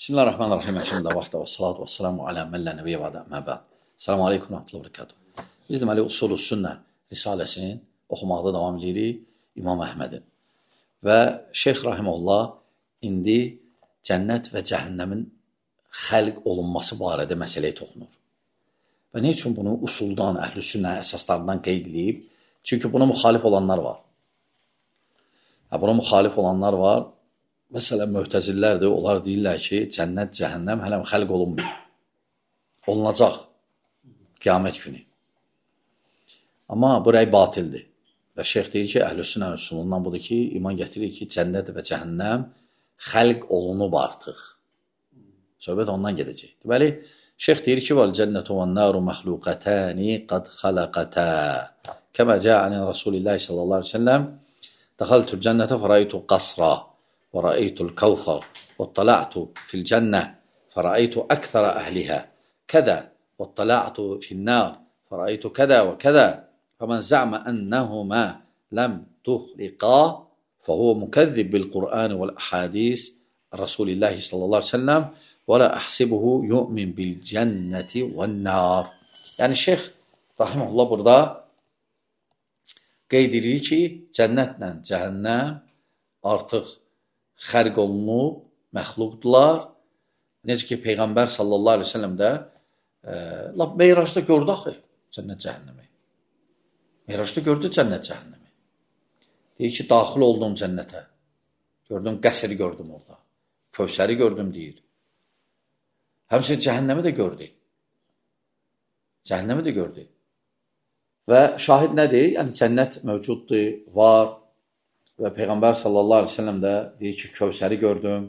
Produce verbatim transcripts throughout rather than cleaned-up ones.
Bismillahirrahmanirrahim. Elhamdülillah vahdə və salatu və selamu alə məllə nəbiyyə və əməbə. Selamu aleykum və rahmetullahi və bərəkatuhu. Biz deməli Usulü Sünnə risaləsinin oxumaqda davam edirik İmam Əhmədin. Və Şeyx Rahimullah indi cənnət və cəhənnəmin xəlq olunması barədə məsələyə toxunur. Və nə üçün bunu usuldan, əhl-i sünnə əsaslarından qeyd edib? Çünki buna müxalif olanlar var. Buna müxalif olanlar var. Məsələn, möhtəzillərdir, onlar deyirlər ki, cənnət, cəhənnəm hələm xəlq olunmuyor. Olunacaq qiyamət günü. Amma bu rəy batildir. Və şeyx deyir ki, əhl-i sünnə üsulundan budur ki, iman gətirir ki, cənnət və cəhənnəm xəlq olunub artıq. Söhbət ondan gedəcək. Deməli, şeyx deyir ki, vəl-cənnətu vəl-nəru məxluqətəni qad xaləqətə. Kəmə cə'əni Rasulillah sallallahu aleyhi ve sellem dəxəltül cənnətə fəraytu qasra ورأيت الكوثر واطلعت في الجنة فرأيت أكثر أهلها كذا واطلعت في النار فرأيت كذا وكذا فمن زعم أنهما لم تخلقا فهو مكذب بالقرآن والأحاديث رسول الله صلى الله عليه وسلم ولا أحسبه يؤمن بالجنة والنار. Yani Şeyh Rahimullah burada qeyd edir ki, cənnətlə cəhənnəm artıq xərq olunub, məxluqdular. Necə ki, Peyğəmbər sallallahu aleyhi ve sellem də e, Meyrajda gördü axı cənnət cəhənnəmi. Meyrajda gördü cənnət cəhənnəmi. Deyir ki, daxil oldum cənnətə. Gördüm, qəsri gördüm orada. Kövsəri gördüm, deyir. Həmçinin cəhənnəmi də gördü. Cəhənnəmi də gördü. Və şahid nədir? Yəni, cənnət mövcuddur, var. Və Peyğəmbər sallallahu aleyhi ve sellem də deyir ki, Kövsəri gördüm,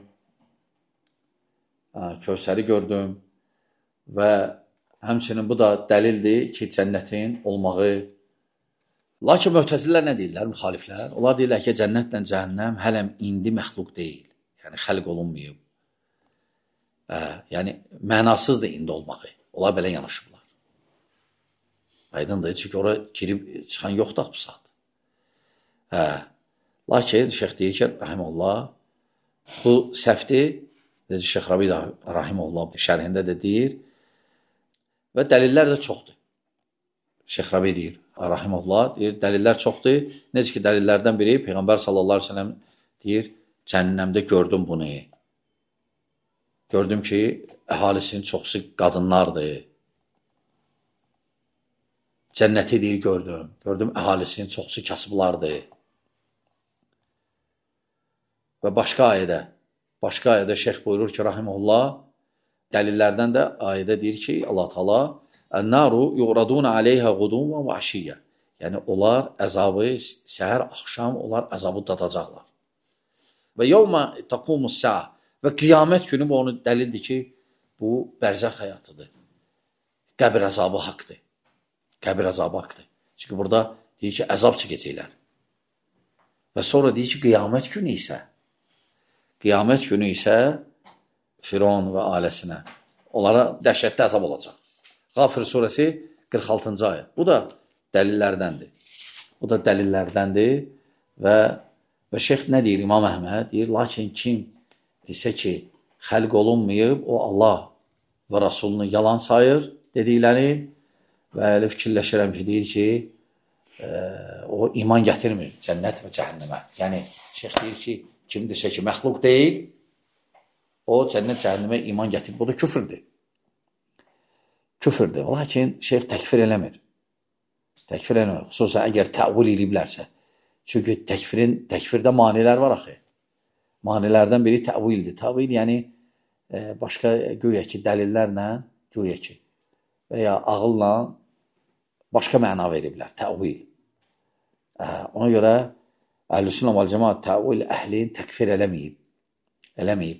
Kövsəri gördüm və həmçinin bu da dəlildir ki, cənnətin olmağı. Lakin möhtəzilər nə deyirlər, müxaliflər? Onlar deyirlər ki, cənnətlə cəhənnəm hələm indi məxluq deyil, yəni xəlq olunmayıb. Hə, yəni mənasızdır indi olmağı. Onlar belə yanaşıblar. Aydındır, çünki oraya girib çıxan yoxdur bu saat. Hə. Lakin şeyx deyir ki, Rahimullah, bu səhvdir, dedi Şeyx Rabi Rahimullah şərhində də deyir və dəlillər də çoxdur. Şeyx Rabi deyir, Rahimullah deyir, dəlillər çoxdur. Necə ki, dəlillərdən biri Peyğəmbər sallallahu aleyhi ve sellem deyir, cəhənnəmdə gördüm bunu. Gördüm ki, əhalisinin çoxsu qadınlardır. Cənnəti deyir, gördüm. Gördüm, əhalisinin çoxsu kasıblardır. Və başqa ayədə, başqa ayədə şeyx buyurur ki, Rahimullah, dəlillərdən də ayədə deyir ki, Allah Taala "Ən-naru yu'raduna aleyha ğudun və vəhşiyyə." Yəni onlar əzabı səhər axşam onlar əzabı dadacaqlar. Və yevmə taqumus-sa'a və qiyamət günü bu onu dəlildir ki, bu bərzəx həyatıdır. Qəbir əzabı haqqdır. Qəbir əzabı haqqdır. Çünki burada deyir ki, əzab çəkəcəklər. Və sonra deyir ki, qiyamət günü isə Qiyamət günü isə Firon və ailəsinə onlara dəhşətli əzab olacaq. Qafir surəsi qırx altıncı ayə. Bu da dəlillərdəndir. Bu da dəlillərdəndir və, və şeyx nə deyir İmam Əhməd? Deyir, lakin kim desə ki, xəlq olunmayıb, o Allah və Rasulunu yalan sayır dedikləri və elə fikirləşirəm ki, deyir ki, e, o iman gətirmir cənnət və cəhənnəmə. Yəni, şeyx deyir ki, kim desə ki, məxluq deyil, o cənnət cəhənnəmə iman gətirib. Bu da küfürdür. Küfürdür. Lakin şeyx təkfir eləmir. Təkfir eləmir. Xüsusən əgər təvil eləyiblərsə. Çünki təkfirin, təkfirdə manilər var axı. Manilərdən biri təvildir. Təvil yəni e, başqa güya ki, dəlillərlə, güya ki, və ya ağılla başqa məna veriblər. Təvil. E, ona görə Əhl-i Sünnə vəl Cəmaət təvil əhlin təkfir eləməyib. Eləməyib.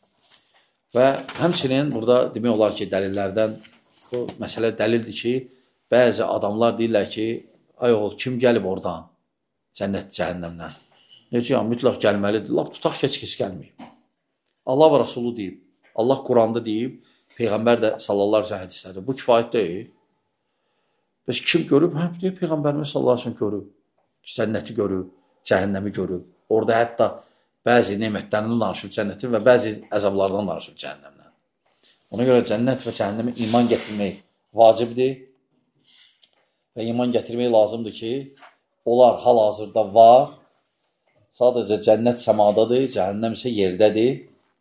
Və həmçinin burada demək olar ki, dəlillərdən bu məsələ dəlildir ki, bəzi adamlar deyirlər ki, ay oğul, kim gəlib oradan? Cənnət cəhənnəmdən. Necə yəni, mütləq gəlməlidir. Lap tutaq keç-keç gəlməyib. Allah və Rasulü deyib. Allah Quranda deyib, Peyğəmbər də sallallahu aleyhi ve sellem hədislərdir. Bu kifayət deyil. Bəs kim görüb? Hə, deyib, Peyğəmbərimiz sallallahu aleyhi ve sellem görüb. Cənnəti görüb. Cəhənnəmi görüb. Orada hətta bəzi nemətlərindən danışıb cənnətin və bəzi əzablardan danışıb cəhənnəmdən. Ona görə cənnət və cəhənnəmə iman gətirmək vacibdir və iman gətirmək lazımdır ki, onlar hal-hazırda var, sadəcə cənnət səmadadır, cəhənnəm isə yerdədir.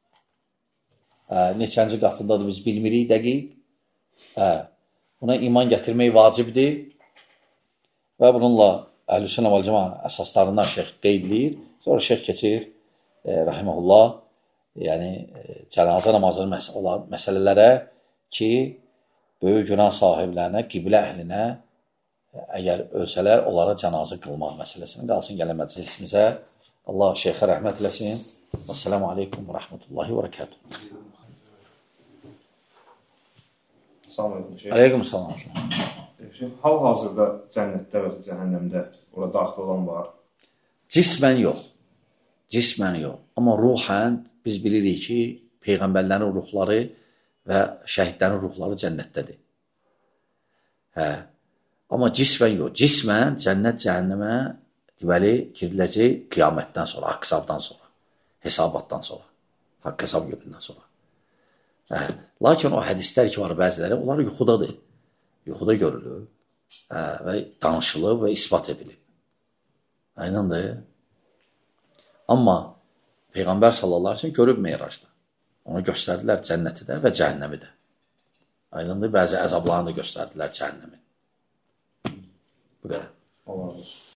Neçənci qatındadır biz bilmirik dəqiq. Buna iman gətirmək vacibdir və bununla Əhl-i-Sünnə vəl-Cəmaə əsaslarından şeyx qeydləyir. Sonra şeyx keçir, rahiməhullah, yəni cənazə namazının olan məsələlərə ki, böyük günah sahiblərinə, qiblə əhlinə, əgər ölsələr, onlara cənazə qılmaq məsələsini qalsın gələn məclisimizə. Allah şeyxə rəhmət eləsin. Əssəlamu aleykum və rəhmətullahi və bərəkətuhu. Salam aleykum şeyh. Aleykum salam. Hal-hazırda cənnətdə və cəhənnəmdə ora daxil olan var? Cismən yox. Cismən yox. Amma ruhən biz bilirik ki, Peyğəmbərlərin ruhları və şəhidlərin ruhları cənnətdədir. Hə. Amma cismən yox. Cismən cənnət cəhənnəmə deməli giriləcək qiyamətdən sonra, haqq hesabdan sonra, hesabatdan sonra, haqq hesab günündən sonra. Hə. Lakin o hədislər ki var bəziləri, onlar yuxudadır. Yuxuda görülür hə, və danışılıb və isbat edilib. Aynandır. Amma Peyğəmbər sallallahu aleyhi ve sellem görüb Meyracda. Onu göstərdilər cənnəti də və cəhənnəmi də. Aynandır. Bəzi əzablarını da göstərdilər cəhənnəmi. Bu qədər. Allah razı olsun.